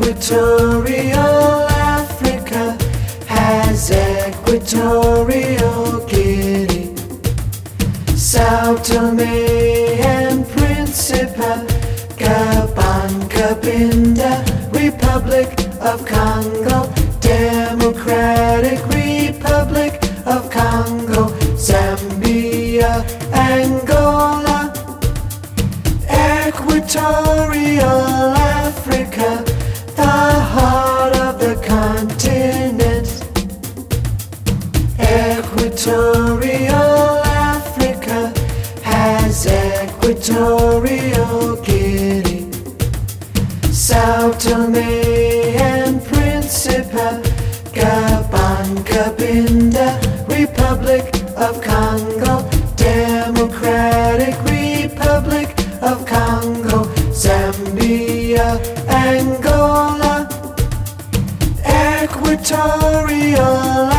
Equatorial Africa has Equatorial Guinea, Sao Tome and Principe, Gabon, Cabinda, Republic of Congo, Democratic Republic of Congo, Zambia, Angola. Equatorial Africa, the heart of the continent. Equatorial Africa has Equatorial Guinea, Sao Tome and Principe, Gabon, Cabinda, Republic of Congo, Democratic Republic of Congo, Zambia, Angola. Equatorial